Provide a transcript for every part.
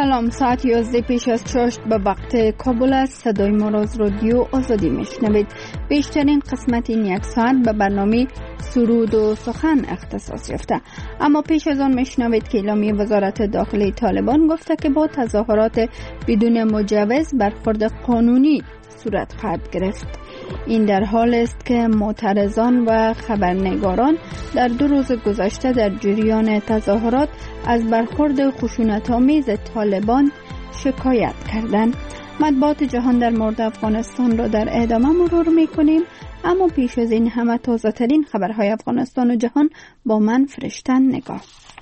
سلام، ساعت 11 پیش از چاشت به وقت کابل است. صدای ما را از رادیو آزادی میشنوید. بیشترین قسمت این یک ساعت به برنامه سرود و سخن اختصاص یافته. اما پیش از آن میشنوید که اعلامیه وزارت داخلی طالبان گفته که با تظاهرات بدون مجوز برخورد قانونی صورت خواهد گرفت. این در حال است که معترضان و خبرنگاران در 2 روز گذشته در جریان تظاهرات از برخورد خشونت‌آمیز طالبان شکایت کردند. مطبوعات جهان در مورد افغانستان را در ادامه مرور می‌کنیم، اما پیش از این همه تازه‌ترین خبرهای افغانستان و جهان با من فرشتن نگاه.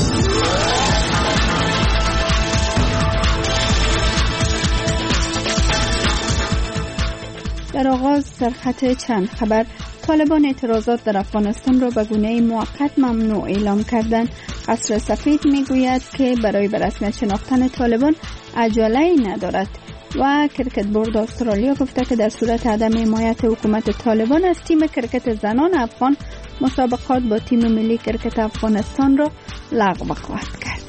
در آغاز سرخط چند خبر. طالبان اعتراضات در افغانستان را به گونه موقت ممنوع اعلام کردند. قصر سفید میگوید که برای به رسمیت شناختن طالبان عجله ندارد و کرکت بورد استرالیا گفته که در صورت عدم حمایت حکومت طالبان از تیم کرکت زنان افغان مسابقات با تیم ملی کرکت افغانستان را لغو خواهد کرد.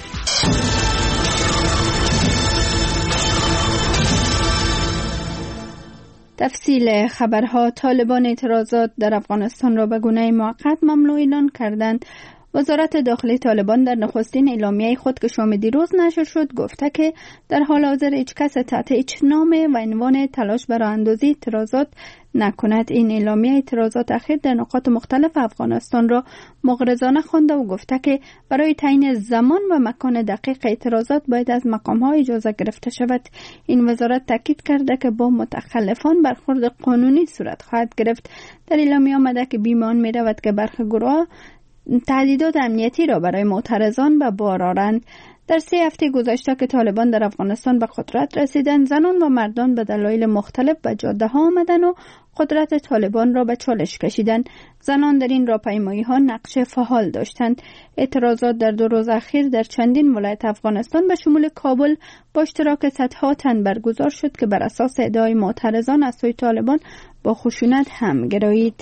تفصیل خبرها. طالبان اعتراضات در افغانستان را به گونه موقت ممنوع اعلان کردند. وزارت داخلی طالبان در نخستین اعلامیه خود که شام دیروز نشر شد گفته که در حال حاضر هیچ کس تحت هیچ نام و عنوان تلاش برای اندازی اعتراضات نکند. این اعلامیه اعتراضات اخیر در نقاط مختلف افغانستان را مغرضانه خوانده و گفته که برای تعیین زمان و مکان دقیق اعتراضات باید از مقام‌ها اجازه گرفته شود. این وزارت تاکید کرده که با متخلفان برخورد قانونی صورت خواهد گرفت. در اعلامیه آمده که بیمان می‌رود که برخی گروه‌ها تهدیدات امنیتی را برای معترضان به بار آورند. در 3 هفته گذشته که طالبان در افغانستان به قدرت رسیدند، زنان و مردان به دلایل مختلف به جاده ها آمدند و قدرت طالبان را به چالش کشیدند. زنان در این راهپیمایی ها نقش فعال داشتند. اعتراضات در 2 روز اخیر در چندین ولایت افغانستان به شمول کابل با اشتراک صدها تن برگزار شد که بر اساس ادعای معترضان از سوی طالبان با خشونت هم گرایید.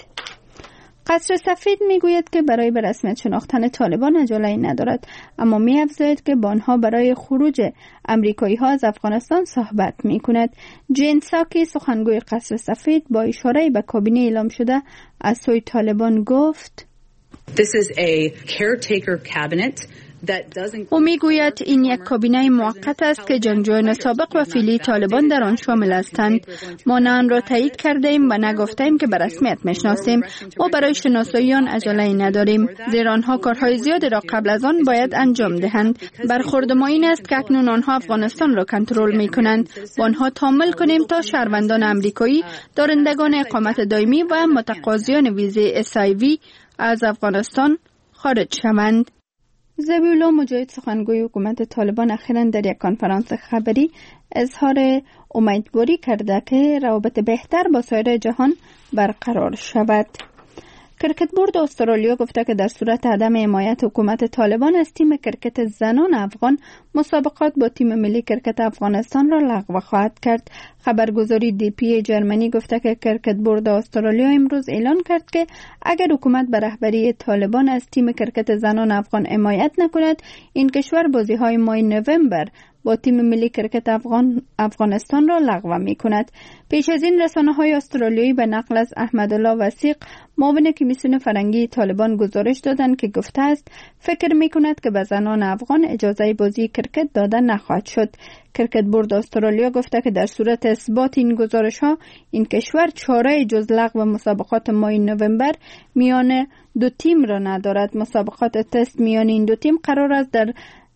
قصر سفید میگوید که برای به رسمیت شناختن طالبان عجله ندارد، اما می‌افزاید که با آنها برای خروج امریکایی ها از افغانستان صحبت می‌کند. جین ساکی سخنگوی قصر سفید با اشاره به کابینه اعلام شده از سوی طالبان گفت This is a caretaker cabinet. او میگوید این یک کابینه موقت است که جنگجویان سابق و فعلی طالبان در آن شامل هستند. ما نه آن را تایید کرده ایم و نه گفته ایم که به رسمیت میشناسیم. ما برای شناسایی آن عجله نداریم، زیرا آنها کارهای زیادی را قبل از آن باید انجام دهند. برخورد ما این است که اکنون آنها افغانستان را کنترل میکنند. با آنها تعامل کنیم تا شهروندان امریکایی، دارندگان اقامت دائمی و متقاضیان ویزه SIV از افغانستان خارج شوند. ذبیحالله مجاهد سخنگوی حکومت طالبان اخیراً در یک کنفرانس خبری اظهار امیدواری کرده که روابط بهتر با سایر جهان برقرار شود. کرکت بورد استرالیا گفته که در صورت عدم حمایت حکومت طالبان از تیم کرکت زنان افغان مسابقات با تیم ملی کرکت افغانستان را لغو خواهد کرد. خبرگزاری DP جرمنی گفته که کرکت بورد استرالیا امروز اعلان کرد که اگر حکومت به رهبری طالبان از تیم کرکت زنان افغان حمایت نکند، این کشور بازی‌های ماه نوامبر با تیم ملی کرکت افغانستان را لغو می کند. پیش از این رسانه‌های استرالیایی به نقل از احمدالله وثیق معاون کمیسیون فرنگی طالبان گزارش دادند که گفته است فکر می کند که به زنان افغان اجازه بازی کرکت داده نخواهد شد. کرکت بورد استرالیا گفته که در صورت اثبات این گزارش‌ها این کشور چاره جز لغو مسابقات ماه نوامبر میان 2 تیم را ندارد. مسابقات تست میان این 2 تیم قرار است در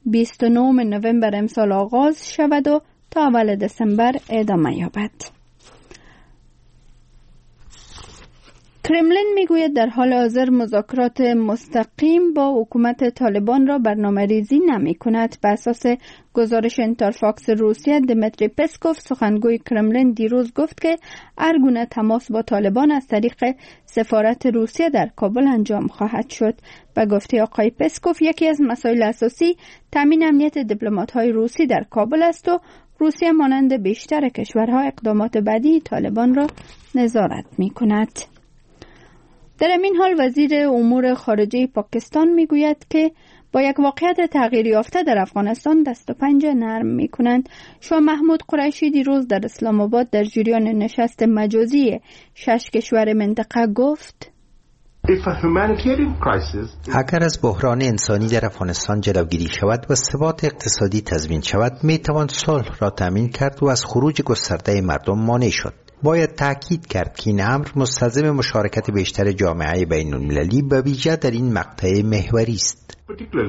29 نوامبر امسال آغاز شود و تا اول دسامبر ادامه یابد. کرملین میگوید در حال حاضر مذاکرات مستقیم با حکومت طالبان را برنامه‌ریزی نمی‌کند. بر اساس گزارش اینترفاکس روسیه، دمیتری پسکوف سخنگوی کرملین دیروز گفت که هر گونه تماس با طالبان از طریق سفارت روسیه در کابل انجام خواهد شد. به گفته آقای پسکوف یکی از مسائل اساسی تامین امنیت دیپلمات‌های روسی در کابل است و روسیه مانند بیشتر کشورها اقدامات بعدی طالبان را نظارت می‌کند. در این حال وزیر امور خارجه پاکستان میگوید که با یک واقعیت تغییر یافته در افغانستان دست و پنجه نرم می‌کنند. شاه محمود قریشی دیروز در اسلام آباد در جریان نشست مجازی 6 کشور منطقه گفت: اگر از بحران انسانی در افغانستان جلوگیری شود و ثبات اقتصادی تضمین شود، می توان صلح را تامین کرد و از خروج گسترده مردم مانع شد. باید تأکید کرد که این امر مستلزم مشارکت بیشتر جامعه بین المللی به ویژه در این مقطع محوری است.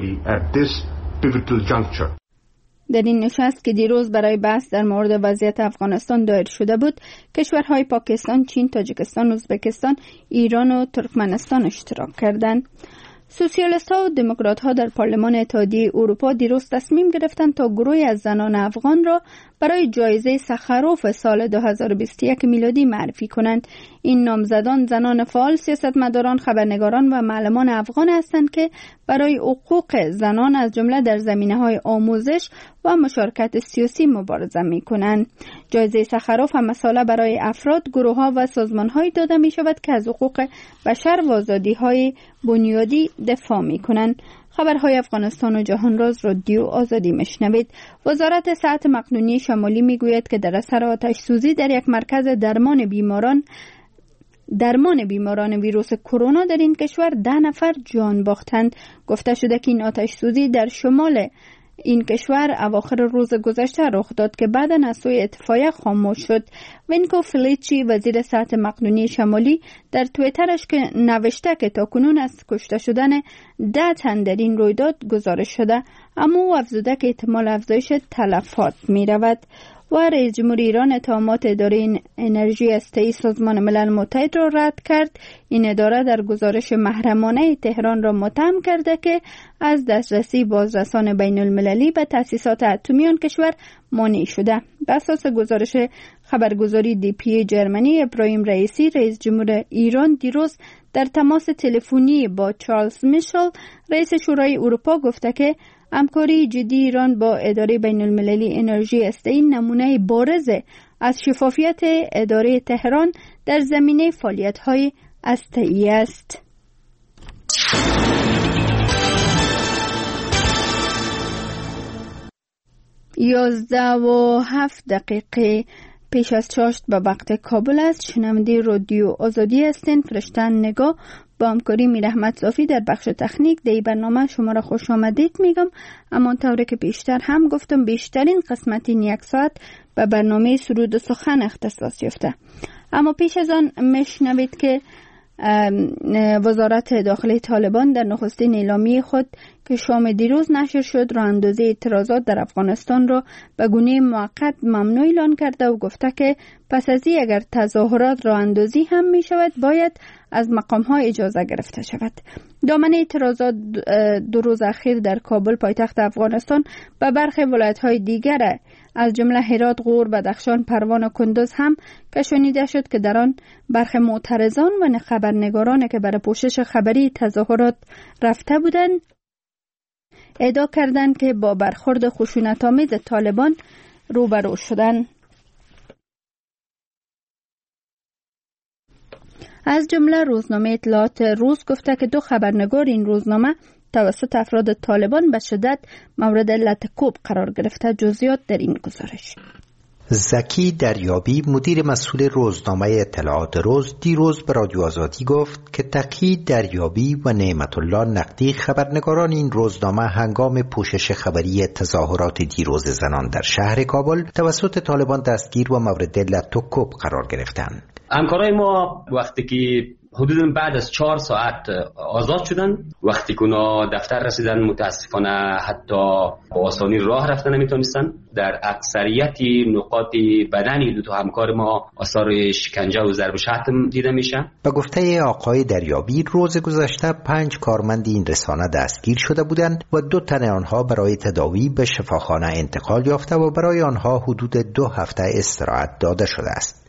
در این نشست که دیروز برای بحث در مورد وضعیت افغانستان دایر شده بود، کشورهای پاکستان، چین، تاجیکستان، ازبکستان، ایران و ترکمنستان اشتراک کردند. سوسیالیست‌ها و دموکرات‌ها در پارلمان اتحادیه اروپا دیروز تصمیم گرفتند تا گروهی از زنان افغان را برای جایزه سخروف سال 2021 میلادی معرفی کنند. این نامزدان زنان فعال، سیاستمداران، خبرنگاران و معلمان افغان هستند که برای حقوق زنان از جمله در زمینه‌های آموزش و مشارکت سیاسی مبارزه می‌کنند. جایزه سخروف هم مساله برای افراد، گروه‌ها و سازمان‌هایی داده می‌شود که از حقوق بشر و آزادی‌های بنیادی دفاع می‌کنند. خبرهای افغانستان و جهان راز رادیو آزادی میشنوید. وزارت صحت مقنونی شمالی میگوید که در اثر آتش سوزی در یک مرکز درمان بیماران ویروس کرونا در این کشور 10 نفر جان باختند. گفته شده که این آتش سوزی در شمال این کشور اواخر روز گذشته رخ داد که بعداً از سوی اطفایه خاموش شد. وینکو فلیچی وزیر صحت مقنونی شمالی در توییترش که نوشته که تاکنون از کشته شدن 10 تن در این رویداد گزارش شده، اما او افزوده که احتمال افزایش تلفات می رود. و رئیس جمهور ایران اتهامات اداره انرژی هسته‌ای سازمان ملل متحد را رد کرد. این اداره در گزارش محرمانه تهران را متهم کرده که از دسترسی بازرسان بین المللی به تأسیسات اتمی آن کشور مانع شده. بر اساس گزارش خبرگزاری DPA جرمنی، ابراهیم رئیسی رئیس جمهور ایران دیروز در تماس تلفنی با چارلز میشل رئیس شورای اروپا گفته که همکاری جدی ایران با اداره بین المللی انرژی هسته‌ای نمونه بارز از شفافیت اداره تهران در زمینه فعالیت‌های هسته‌ای است. 11:07 پیش از چاشت به وقت کابل است. شنونده رادیو آزادی هستین. فرشتن نگاه با همکاری میر احمد صافی در بخش تکنیک در برنامه شما را خوش آمدید میگم. اما طوری که بیشتر هم گفتم، بیشترین قسمت این 1 ساعت به برنامه سرود و سخن اختصاص یافته. اما پیش از آن میشنوید که وزارت داخلی طالبان در نخستین اعلامیه خود که شام دیروز نشر شد راه اندازی اعتراضات در افغانستان را به گونه موقت ممنوع اعلان کرده و گفته که پس از این اگر تظاهرات راه اندازی هم می شود باید از مقام ها اجازه گرفته شود. دامنه اعتراضات 2 روز اخیر در کابل پایتخت افغانستان به برخی ولایت های دیگر از جمله هرات، غور، بدخشان، پروان و کندوز هم کشانیده شد که در آن برخی معترضان و خبرنگاران که برای پوشش خبری تظاهرات رفته بودند ادعا کردند که با برخورد خشونت‌آمیز طالبان روبرو شدند. از جمله روزنامه اطلاعات روز گفته که 2 خبرنگار این روزنامه توسط افراد طالبان به شدت مورد علت کوب قرار گرفته. جزئیات در این گزارش. زکی دریابی مدیر مسئول روزنامه اطلاعات روز دیروز به رادیو آزادی گفت که تقی دریابی و نعمت الله نقدی خبرنگاران این روزنامه هنگام پوشش خبری تظاهرات دیروز زنان در شهر کابل توسط طالبان دستگیر و مورد علت و کوب قرار گرفتند. همکارای ما وقتی که حدود بعد از 4 ساعت آزاد شدن، وقتی که اونا دفتر رسیدن متاسفانه حتی با آسانی راه رفتن نمیتونستن. در اکثریت نقاط بدن 2 همکار ما آثار شکنجه و ضرب شتم دیده میشه. به گفته آقای دریابی روز گذشته 5 کارمند این رسانه دستگیر شده بودند و 2 تن آنها برای تداوی به شفاخانه انتقال یافته و برای آنها حدود 2 هفته استراحت داده شده است.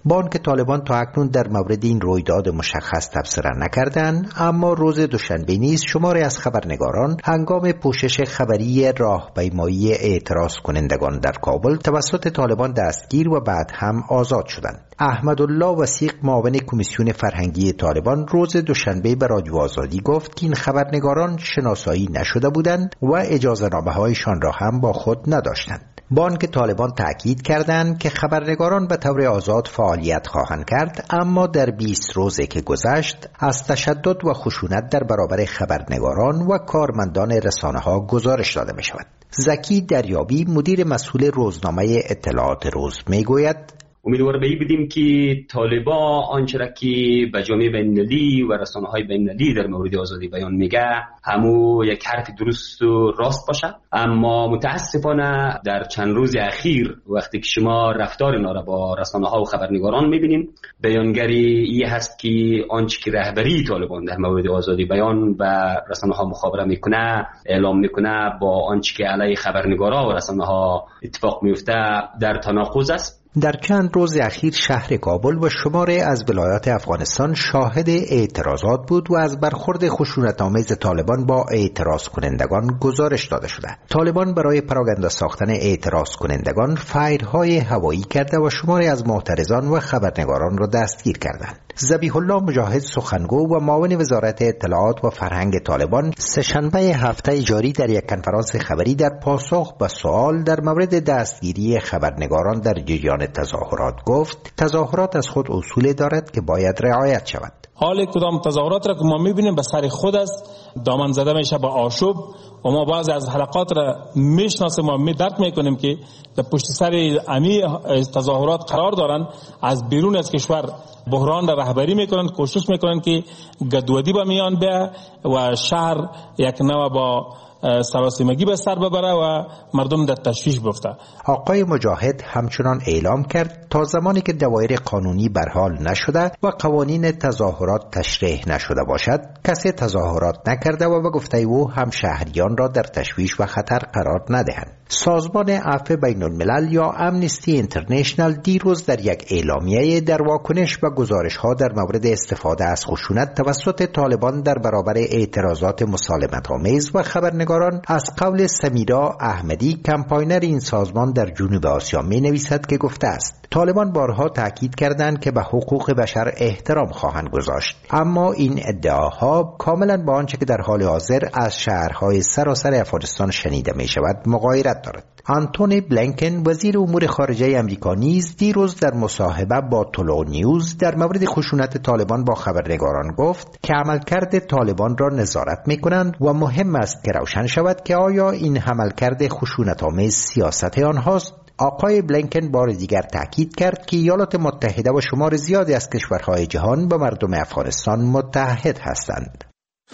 بانک طالبان تا اکنون در مورد این رویداد مشخص تبصره نکردند، اما روز دوشنبه نیز شماری از خبرنگاران هنگام پوشش خبری راهپیمایی اعتراض کنندگان در کابل توسط طالبان دستگیر و بعد هم آزاد شدند. احمدالله وثیق معاون کمیسیون فرهنگی طالبان روز دوشنبه به رادیو آزادی گفت که این خبرنگاران شناسایی نشده بودند و اجازه‌نامه‌هایشان را هم با خود نداشتند. بانک طالبان تأکید کردند که خبرنگاران به طور آزاد فعالیت خواهند کرد، اما در 20 روزه که گذشت از تشدد و خشونت در برابر خبرنگاران و کارمندان رسانه‌ها گزارش داده می شود. زکی دریابی مدیر مسئول روزنامه اطلاعات روز می گوید امیدوار به این بودیم که طالبان آنچه را که به جامعه بین‌المللی و رسانه‌های بین‌المللی در مورد آزادی بیان میگه همو یک حرف درست و راست باشه، اما متاسفانه در چند روز اخیر وقتی که شما رفتار اینا را با رسانه‌ها و خبرنگاران میبینیم، بیانگری این هست که آنچه که رهبری طالبان در مورد آزادی بیان و رسانه‌ها مخابره میکنه، اعلام میکنه، با آنچه که علیه خبرنگارا و رسانه‌ها اتفاق میفته در تناقض است. در چند روز اخیر شهر کابل و شماری از ولایات افغانستان شاهد اعتراضات بود و از برخورد خشونت‌آمیز طالبان با اعتراض کنندگان گزارش داده شده. طالبان برای پراگنده ساختن اعتراض کنندگان فایرهای هوایی کرده و شماری از معترضان و خبرنگاران را دستگیر کردند. ذبیح الله مجاهد سخنگو و معاون وزارت اطلاعات و فرهنگ طالبان سه‌شنبه هفته جاری در یک کنفرانس خبری در پاسخ به سوال در مورد دستگیری خبرنگاران در جریان تظاهرات گفت تظاهرات از خود اصول دارد که باید رعایت شود. حال کدام تظاهرات را که ما میبینیم به سر خود است، دامن زده میشه به آشوب و ما بعضی از حلقات را میشناسیم و درک میکنیم که در پشت سر امی تظاهرات قرار دارند، از بیرون از کشور بحران را رهبری میکنند، کوشش میکنند که گدودی به میان بیاید و شهر یک نوع با سراسیمگی به سر ببره و مردم در تشویش بیفته. آقای مجاهد همچنان اعلام کرد تا زمانی که دوایر قانونی برحال نشده و قوانین تظاهرات تشریح نشده باشد کسی تظاهرات نکرده و به گفته او هم شهریان را در تشویش و خطر قرار ندهند. سازمان عفو بین الملل یا امنستی اینترنشنال دیروز در یک اعلامیه در واکنش به گزارش‌ها در مورد استفاده از خشونت توسط طالبان در برابر اعتراضات مسالمت‌آمیز و خبرنگاران از قول سمیرا احمدی کمپاینر این سازمان در جنوب آسیا می‌نویسد که گفته است طالبان بارها تاکید کردند که به حقوق بشر احترام خواهند گذاشت، اما این ادعاها کاملا با آنچه که در حال حاضر از شهرهای سراسر افغانستان شنیده می شود مغایرت دارد. آنتونی بلینکن وزیر امور خارجه آمریکا نیز دیروز در مصاحبه با طلوع نیوز در مورد خشونت طالبان با خبرنگاران گفت که عملکرد طالبان را نظارت می‌کنند و مهم است که روشن شود که آیا این عملکرد خشونت‌آمیز سیاست آنهاست. آقای بلینکن بار دیگر تاکید کرد که ایالات متحده و شمار زیادی از کشورهای جهان با مردم افغانستان متحد هستند.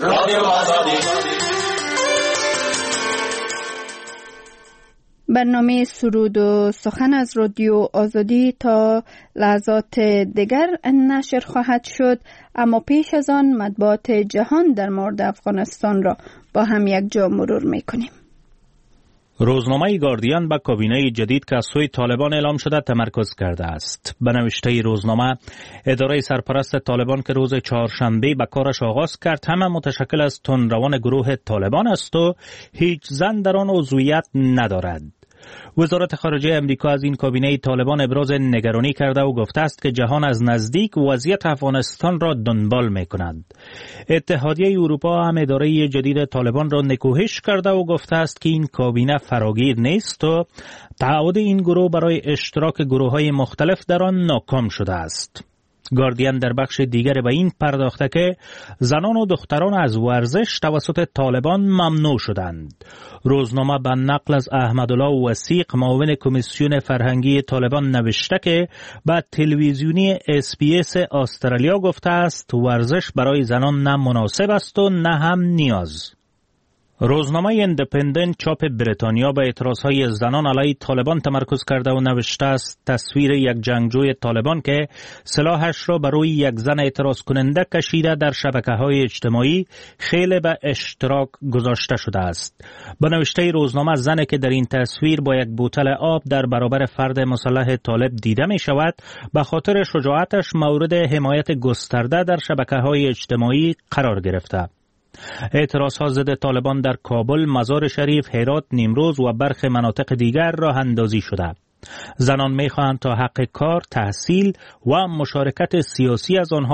برنامه سرود و سخن از رادیو آزادی تا لحظات دیگر نشر خواهد شد، اما پیش از آن مطبوعات جهان در مورد افغانستان را با هم یک جا مرور می‌کنیم. روزنامه گاردین به کابینه جدید که از سوی طالبان اعلام شده تمرکز کرده است. به نوشته روزنامه، اداره سرپرست طالبان که روز چهارشنبه به کارش آغاز کرد همه متشکل از تندروان گروه طالبان است و هیچ زن در آن عضویت ندارد. وزارت خارجه امریکا از این کابینه طالبان ابراز نگرانی کرده و گفته است که جهان از نزدیک وضعیت افغانستان را دنبال می‌کند. اتحادیه اروپا هم اداره جدید طالبان را نکوهش کرده و گفته است که این کابینه فراگیر نیست و تعهد این گروه برای اشتراک گروه‌های مختلف در آن ناکام شده است. گاردین در بخش دیگر به این پرداخته که زنان و دختران از ورزش توسط طالبان ممنوع شدند. روزنامه به نقل از احمدالله وثیق معاون کمیسیون فرهنگی طالبان نوشته که به تلویزیونی SBS استرالیا گفته است ورزش برای زنان نه مناسب است و نه هم نیاز. روزنامه ایندیپندنت چاپ بریتانیا به اعتراضهای زنان علیه طالبان تمرکز کرده و نوشته است تصویر یک جنگجوی طالبان که سلاحش را بر روی یک زن اعتراض کننده کشیده در شبکه‌های اجتماعی خیلی به اشتراک گذاشته شده است. به نوشته روزنامه زنی که در این تصویر با یک بوتل آب در برابر فرد مسلح طالب دیده می شود به خاطر شجاعتش مورد حمایت گسترده در شبکه‌های اجتماعی قرار گرفته. اعتراضها ضد طالبان در کابل، مزار شریف، هرات، نیمروز و برخی مناطق دیگر راه اندازی شده. زنان می‌خواهند تا حق کار، تحصیل و مشارکت سیاسی از آنها